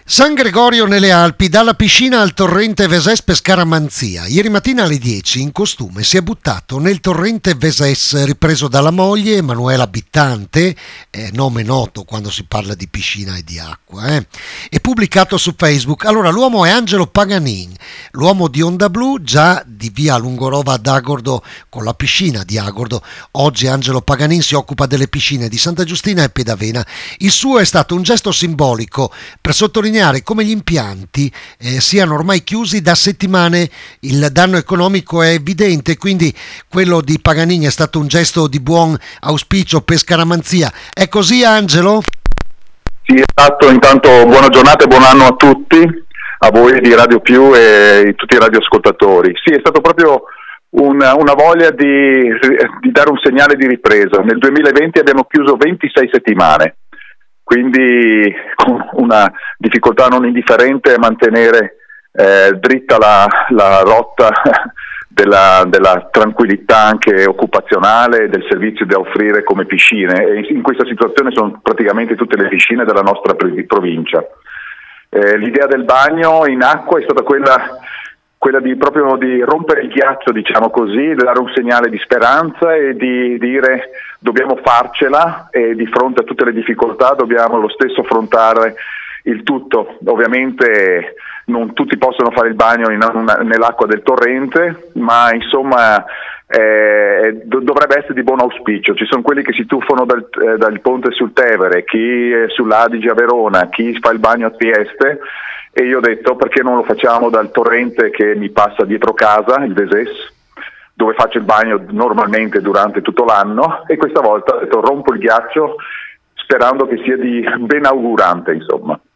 San Gregorio nelle Alpi, dalla piscina al torrente Vesès Pescaramanzia. Ieri mattina alle 10 in costume si è buttato nel torrente Vesès, ripreso dalla moglie Emanuela Bittante, nome noto quando si parla di piscina e di acqua, e pubblicato su Facebook. Allora, l'uomo è Angelo Paganin, l'uomo di Onda Blu, già di via Lungorova ad Agordo con la piscina di Agordo. Oggi Angelo Paganin si occupa delle piscine di Santa Giustina e Pedavena. Il suo è stato un gesto simbolico per sottolineare come gli impianti siano ormai chiusi da settimane. Il danno economico è evidente, quindi quello di Paganin è stato un gesto di buon auspicio per Scaramanzia. È così, Angelo? Sì, esatto. Intanto buona giornata e buon anno a tutti, a voi di Radio Più e a tutti i radioascoltatori. Sì, è stato proprio una voglia di dare un segnale di ripresa. Nel 2020 abbiamo chiuso 26 settimane, quindi con una difficoltà non indifferente a mantenere dritta la rotta della tranquillità anche occupazionale, del servizio da offrire come piscine, e in questa situazione sono praticamente tutte le piscine della nostra provincia. L'idea del bagno in acqua è stata quella di proprio di rompere il ghiaccio, diciamo così, dare un segnale di speranza e di dire dobbiamo farcela, e di fronte a tutte le difficoltà dobbiamo lo stesso affrontare il tutto. Ovviamente non tutti possono fare il bagno nell'acqua del torrente, ma insomma dovrebbe essere di buon auspicio. Ci sono quelli che si tuffano dal ponte sul Tevere, chi è sull'Adige a Verona, chi fa il bagno a Trieste, e io ho detto perché non lo facciamo dal torrente che mi passa dietro casa, il Vesès, dove faccio il bagno normalmente durante tutto l'anno, e questa volta ho detto rompo il ghiaccio sperando che sia di benaugurante, insomma.